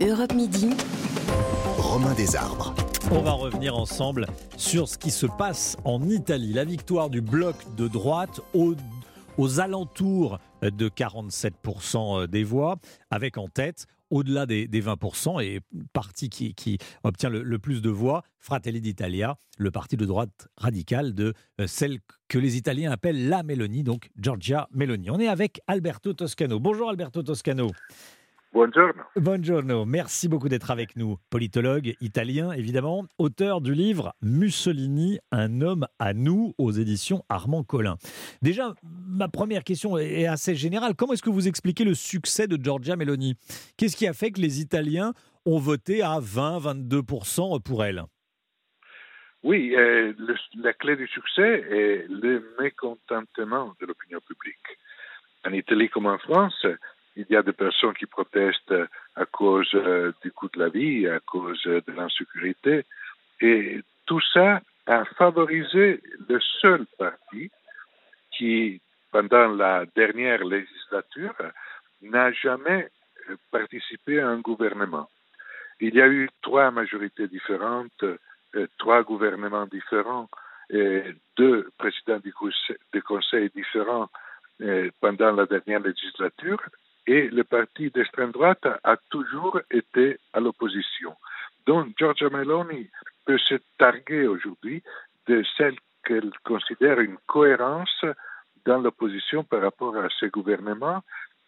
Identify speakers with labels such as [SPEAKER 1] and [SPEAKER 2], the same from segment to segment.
[SPEAKER 1] Europe Midi.
[SPEAKER 2] Romain Desarbres.
[SPEAKER 3] On va revenir ensemble sur ce qui se passe en Italie. La victoire du bloc de droite aux alentours de 47% des voix, avec en tête, au-delà des 20%, et parti qui obtient le plus de voix, Fratelli d'Italia, le parti de droite radicale de celle que les Italiens appellent la Meloni, donc Giorgia Meloni. On est avec Alberto Toscano. Bonjour Alberto Toscano.
[SPEAKER 4] Buongiorno.
[SPEAKER 3] Buongiorno, merci beaucoup d'être avec nous. Politologue italien, évidemment, auteur du livre Mussolini, un homme à nous, aux éditions Armand Collin. Déjà, ma première question est assez générale. Comment est-ce que vous expliquez le succès de Giorgia Meloni ? Qu'est-ce qui a fait que les Italiens ont voté à 20-22% pour elle ?
[SPEAKER 4] Oui, la clé du succès est le mécontentement de l'opinion publique. En Italie comme en France, il y a des personnes qui protestent à cause du coût de la vie, à cause de l'insécurité. Et tout ça a favorisé le seul parti qui, pendant la dernière législature, n'a jamais participé à un gouvernement. Il y a eu 3 majorités différentes, 3 gouvernements différents, et 2 présidents du conseil différents pendant la dernière législature. Et le parti d'extrême droite a toujours été à l'opposition. Donc, Giorgia Meloni peut se targuer aujourd'hui de celle qu'elle considère une cohérence dans l'opposition par rapport à ce gouvernement.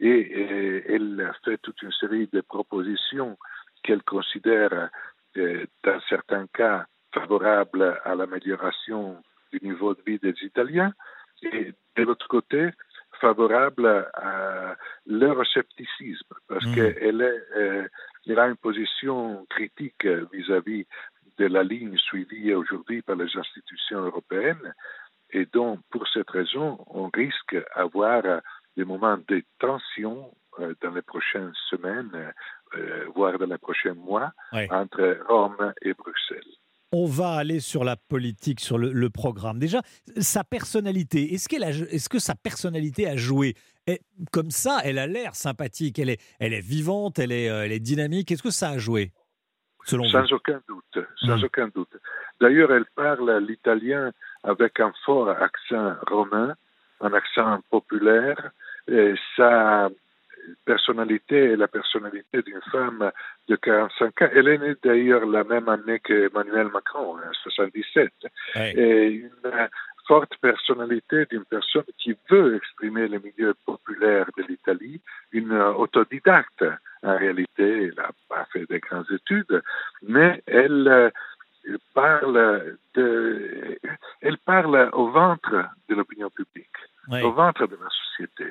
[SPEAKER 4] Et elle a fait toute une série de propositions qu'elle considère, dans certains cas, favorables à l'amélioration du niveau de vie des Italiens. Et de l'autre côté, favorable à l'euroscepticisme, parce qu'elle a une position critique vis-à-vis de la ligne suivie aujourd'hui par les institutions européennes. Et donc, pour cette raison, on risque d'avoir des moments de tension dans les prochaines semaines, voire dans les prochains mois, entre Rome et Bruxelles.
[SPEAKER 3] On va aller sur la politique, sur le programme. Déjà, sa personnalité, est-ce que sa personnalité a joué ? Comme ça, elle a l'air sympathique, elle est vivante, elle est dynamique. Est-ce que ça a joué, selon vous ?
[SPEAKER 4] Sans aucun doute. D'ailleurs, elle parle l'italien avec un fort accent romain, un accent populaire. Et sa personnalité est la personnalité d'une femme de 45 ans. Elle est née d'ailleurs la même année qu'Emmanuel Macron, en 77.
[SPEAKER 3] Ouais.
[SPEAKER 4] Et une forte personnalité d'une personne qui veut exprimer le milieu populaire de l'Italie, une autodidacte. En réalité, elle n'a pas fait de grandes études, mais elle parle au ventre de l'opinion publique, au ventre de la société.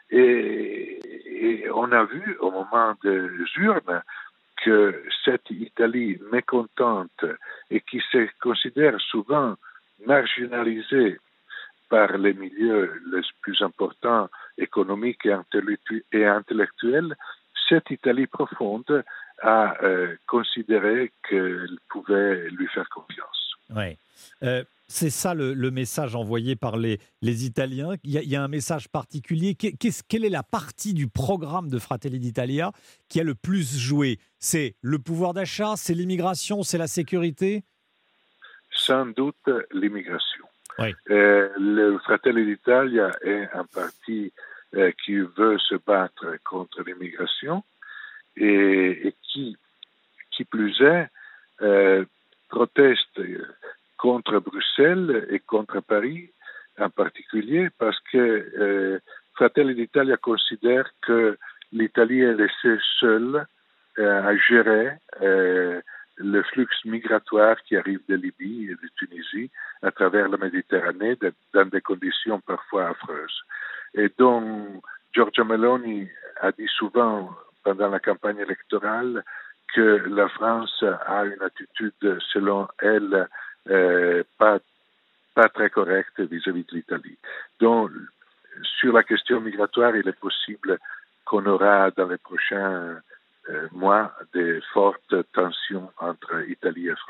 [SPEAKER 4] Et on a vu au moment des urnes que cette Italie mécontente et qui se considère souvent marginalisée par les milieux les plus importants économiques et intellectuels, cette Italie profonde a considéré qu'elle pouvait lui faire confiance.
[SPEAKER 3] Oui. C'est ça le message envoyé par les Italiens. Il y a un message particulier. Quelle est la partie du programme de Fratelli d'Italia qui a le plus joué ? C'est le pouvoir d'achat, c'est l'immigration, c'est la sécurité ?
[SPEAKER 4] Sans doute l'immigration.
[SPEAKER 3] Oui.
[SPEAKER 4] Le Fratelli d'Italia est un parti qui veut se battre contre l'immigration et qui plus est, proteste contre Bruxelles et contre Paris en particulier, parce que Fratelli d'Italia considère que l'Italie est laissée seule à gérer le flux migratoire qui arrive de Libye et de Tunisie à travers la Méditerranée dans des conditions parfois affreuses. Et donc, Giorgia Meloni a dit souvent pendant la campagne électorale que la France a une attitude, selon elle, pas très correcte vis-à-vis de l'Italie. Donc, sur la question migratoire, il est possible qu'on aura dans les prochains mois de fortes tensions entre Italie et France.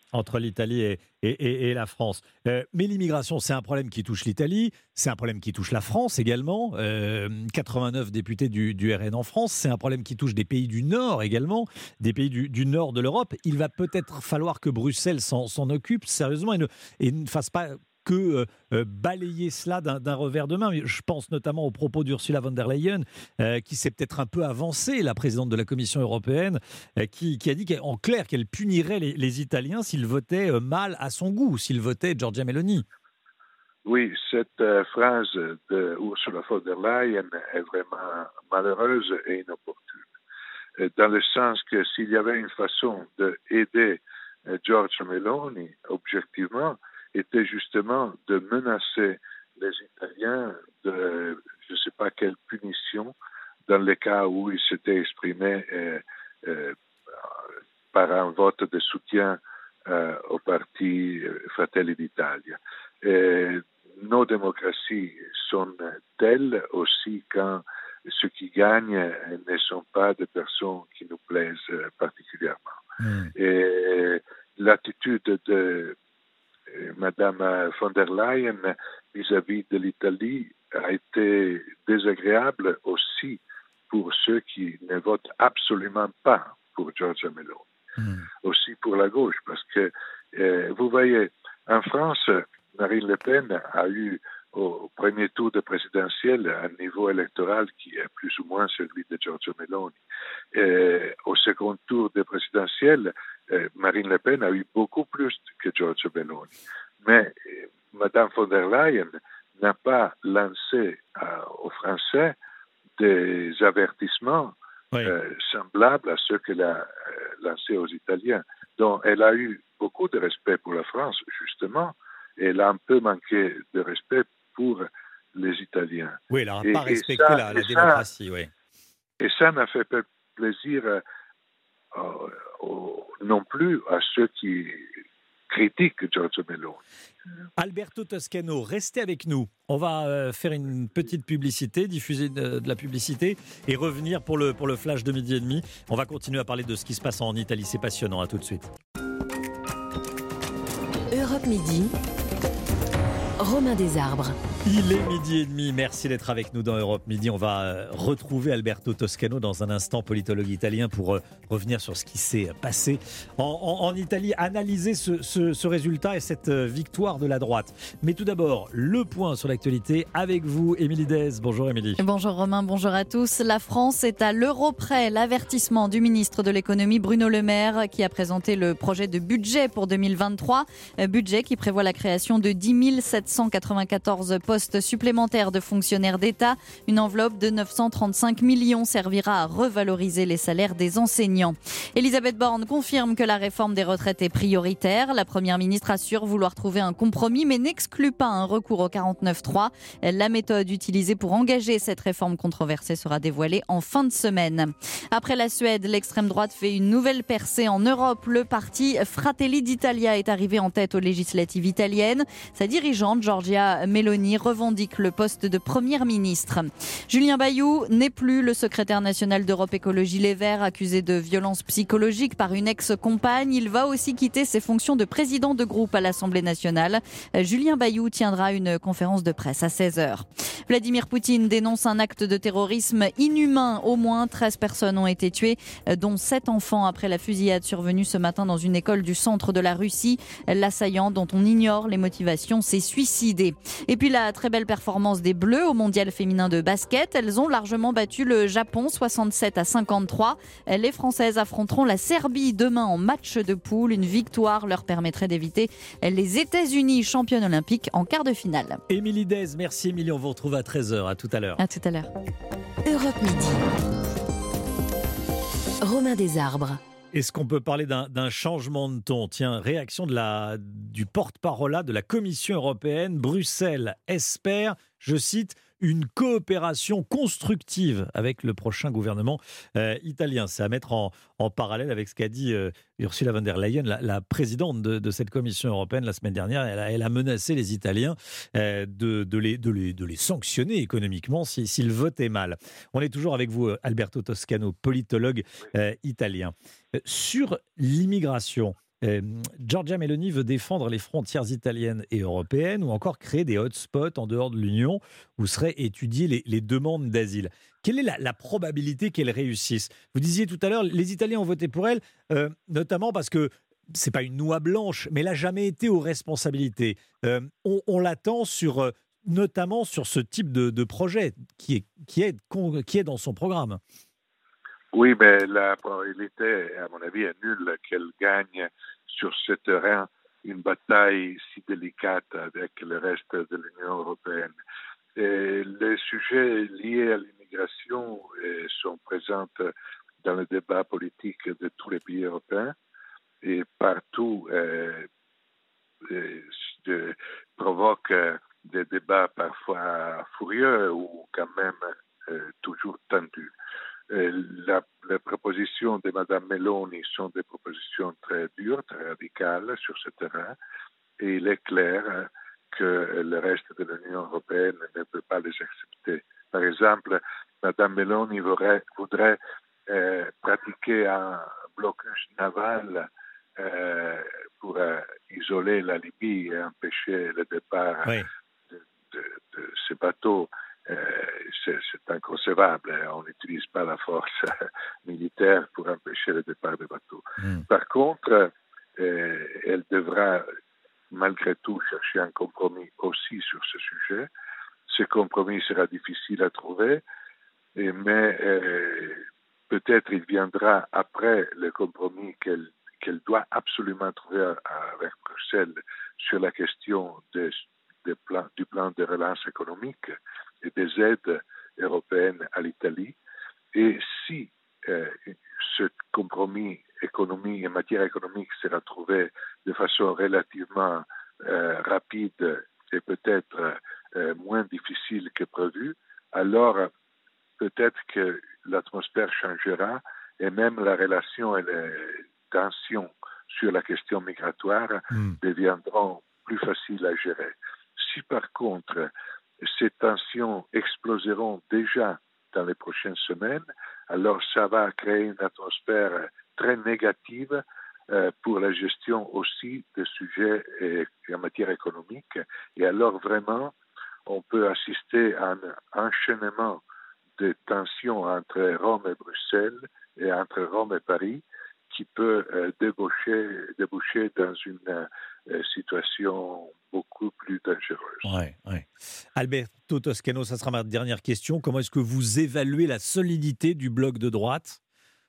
[SPEAKER 3] Entre l'Italie et la France. Mais l'immigration, c'est un problème qui touche l'Italie, c'est un problème qui touche la France également. 89 députés du RN en France, c'est un problème qui touche des pays du Nord également, des pays du Nord de l'Europe. Il va peut-être falloir que Bruxelles s'en occupe sérieusement et ne fasse pas que balayer cela d'un revers de main. Je pense notamment aux propos d'Ursula von der Leyen, qui s'est peut-être un peu avancée, la présidente de la Commission européenne, qui a dit en clair qu'elle punirait les Italiens s'ils votaient mal à son goût, s'ils votaient Giorgia Meloni.
[SPEAKER 4] Oui, cette phrase de Ursula von der Leyen est vraiment malheureuse et inopportune. Dans le sens que s'il y avait une façon d'aider Giorgia Meloni, objectivement, était justement de menacer les Italiens de je ne sais pas quelle punition dans le cas où ils s'étaient exprimés par un vote de soutien au parti Fratelli d'Italia. Nos démocraties sont telles aussi quand ceux qui gagnent ne sont pas des personnes qui nous plaisent particulièrement. Et l'attitude de Madame von der Leyen vis-à-vis de l'Italie a été désagréable aussi pour ceux qui ne votent absolument pas pour Giorgia Meloni. Aussi pour la gauche, parce que vous voyez, en France, Marine Le Pen a eu au premier tour de présidentiel un niveau électoral qui est plus ou moins celui de Giorgia Meloni. Au second tour de présidentiel, Marine Le Pen a eu beaucoup plus que Giorgia Meloni. Mais Madame von der Leyen n'a pas lancé aux Français des avertissements semblables à ceux qu'elle a lancés aux Italiens. Donc elle a eu beaucoup de respect pour la France, justement, et elle a un peu manqué de respect pour les Italiens.
[SPEAKER 3] Oui, elle n'a pas respecté la démocratie, oui.
[SPEAKER 4] Et ça n'a fait pas plaisir non plus à ceux qui critiquent Giorgia Meloni.
[SPEAKER 3] Alberto Toscano, restez avec nous. On va faire une petite publicité, diffuser de la publicité et revenir pour le flash de midi et demi. On va continuer à parler de ce qui se passe en Italie. C'est passionnant. À tout de suite.
[SPEAKER 1] Europe Midi. Romain Desarbres.
[SPEAKER 3] Il est midi et demi, merci d'être avec nous dans Europe Midi. On va retrouver Alberto Toscano dans un instant, politologue italien, pour revenir sur ce qui s'est passé en Italie, analyser ce résultat et cette victoire de la droite. Mais tout d'abord, le point sur l'actualité avec vous, Émilie Dez. Bonjour Émilie.
[SPEAKER 5] Bonjour Romain, bonjour à tous. La France est à l'euro près. L'avertissement du ministre de l'économie Bruno Le Maire qui a présenté le projet de budget pour 2023. Budget qui prévoit la création de 10 794 postes supplémentaires de fonctionnaires d'État. Une enveloppe de 935 millions servira à revaloriser les salaires des enseignants. Elisabeth Borne confirme que la réforme des retraites est prioritaire. La première ministre assure vouloir trouver un compromis mais n'exclut pas un recours au 49.3. La méthode utilisée pour engager cette réforme controversée sera dévoilée en fin de semaine. Après la Suède, l'extrême droite fait une nouvelle percée en Europe. Le parti Fratelli d'Italia est arrivé en tête aux législatives italiennes. Sa dirigeante, Giorgia Meloni, revendique le poste de première ministre. Julien Bayou n'est plus le secrétaire national d'Europe Écologie Les Verts, accusé de violence psychologique par une ex-compagne. Il va aussi quitter ses fonctions de président de groupe à l'Assemblée nationale. Julien Bayou tiendra une conférence de presse à 16h. Vladimir Poutine dénonce un acte de terrorisme inhumain. Au moins 13 personnes ont été tuées, dont 7 enfants après la fusillade survenue ce matin dans une école du centre de la Russie. L'assaillant, dont on ignore les motivations, s'est suicidé. Et puis la très belle performance des Bleus au mondial féminin de basket. Elles ont largement battu le Japon 67-53. Les Françaises affronteront la Serbie demain en match de poule. Une victoire leur permettrait d'éviter les États-Unis championnes olympiques en quart de finale.
[SPEAKER 3] Émilie Dez, merci Émilie. On vous retrouve à 13h. À tout à l'heure.
[SPEAKER 5] À tout à l'heure.
[SPEAKER 1] Europe Midi. Romain Desarbres.
[SPEAKER 3] Est-ce qu'on peut parler d'un changement de ton ? Tiens, réaction du porte-parole de la Commission européenne. Bruxelles espère, je cite, une coopération constructive avec le prochain gouvernement italien. C'est à mettre en parallèle avec ce qu'a dit Ursula von der Leyen, la présidente de cette Commission européenne la semaine dernière. Elle a menacé les Italiens de les sanctionner économiquement s'ils votaient mal. On est toujours avec vous, Alberto Toscano, politologue italien. Sur l'immigration, Giorgia Meloni veut défendre les frontières italiennes et européennes ou encore créer des hotspots en dehors de l'Union où seraient étudiées les demandes d'asile. Quelle est la probabilité qu'elle réussisse ? Vous disiez tout à l'heure, les Italiens ont voté pour elle, notamment parce que c'est pas une noix blanche, mais elle n'a jamais été aux responsabilités. On l'attend notamment sur ce type de projet qui est dans son programme.
[SPEAKER 4] Oui, mais la probabilité, à mon avis, est nulle qu'elle gagne sur ce terrain une bataille si délicate avec le reste de l'Union européenne. Et les sujets liés à l'immigration sont présents dans le débat politique de tous les pays européens et partout provoque des débats parfois furieux ou quand même toujours tendus. Les propositions de Mme Meloni sont des propositions très dures, très radicales sur ce terrain, et il est clair que le reste de l'Union européenne ne peut pas les accepter. Par exemple, Mme Meloni voudrait pratiquer un blocage naval pour isoler la Libye et empêcher le départ de ces bateaux. C'est inconcevable. On n'utilise pas la force militaire pour empêcher le départ des bateaux. Par contre, elle devra malgré tout chercher un compromis aussi sur ce sujet. Ce compromis sera difficile à trouver, mais peut-être il viendra après le compromis qu'elle doit absolument trouver avec Bruxelles sur la question du plan de relance économique et des aides européennes à l'Italie. Et si ce compromis en matière économique sera trouvé de façon relativement rapide et peut-être moins difficile que prévu, alors peut-être que l'atmosphère changera et même la relation et les tensions sur la question migratoire deviendront plus faciles à gérer. Si par contre ces tensions exploseront déjà dans les prochaines semaines, alors ça va créer une atmosphère très négative pour la gestion aussi des sujets en matière économique. Et alors vraiment, on peut assister à un enchaînement de tensions entre Rome et Bruxelles et entre Rome et Paris qui peut déboucher dans une situation beaucoup plus dangereuse.
[SPEAKER 3] Ouais. Alberto Toscano, ça sera ma dernière question. Comment est-ce que vous évaluez la solidité du bloc de droite ?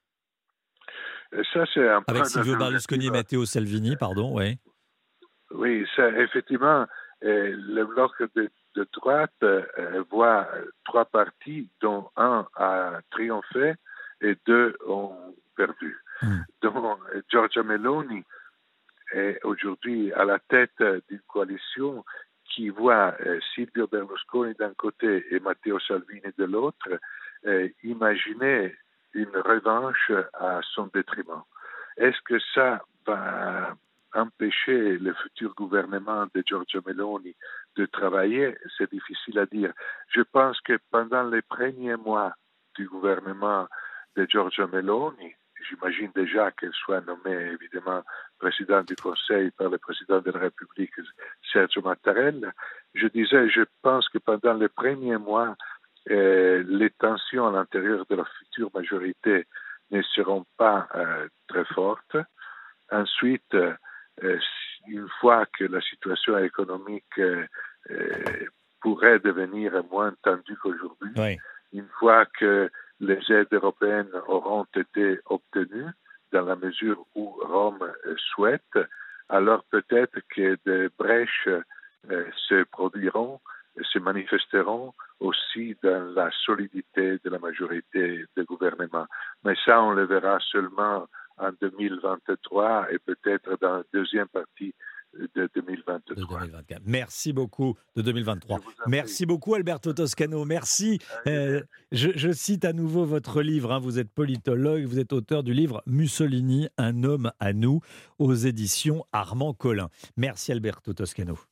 [SPEAKER 4] Ça, c'est un
[SPEAKER 3] avec Silvio Berlusconi et Matteo Salvini, pardon, oui.
[SPEAKER 4] Oui, ça, effectivement, le bloc de droite voit trois partis, dont un a triomphé et deux ont perdu. Donc, Giorgia Meloni est aujourd'hui à la tête d'une coalition qui voit Silvio Berlusconi d'un côté et Matteo Salvini de l'autre imaginer une revanche à son détriment. Est-ce que ça va empêcher le futur gouvernement de Giorgia Meloni de travailler? C'est difficile à dire. Je pense que pendant les premiers mois du gouvernement de Giorgia Meloni, j'imagine déjà qu'elle soit nommée évidemment présidente du Conseil par le président de la République, Sergio Mattarella. Je pense que pendant les premiers mois, les tensions à l'intérieur de la future majorité ne seront pas très fortes. Ensuite, une fois que la situation économique pourrait devenir moins tendue qu'aujourd'hui, une fois que les aides européennes auront été obtenues dans la mesure où Rome souhaite, alors peut-être que des brèches se produiront, se manifesteront aussi dans la solidité de la majorité de gouvernement. Mais ça, on le verra seulement en 2023 et peut-être dans la deuxième partie de 2023.
[SPEAKER 3] Merci beaucoup de 2023. Merci beaucoup Alberto Toscano. Merci. Je cite à nouveau votre livre. Vous êtes politologue, vous êtes auteur du livre Mussolini, un homme à nous, aux éditions Armand Collin. Merci Alberto Toscano.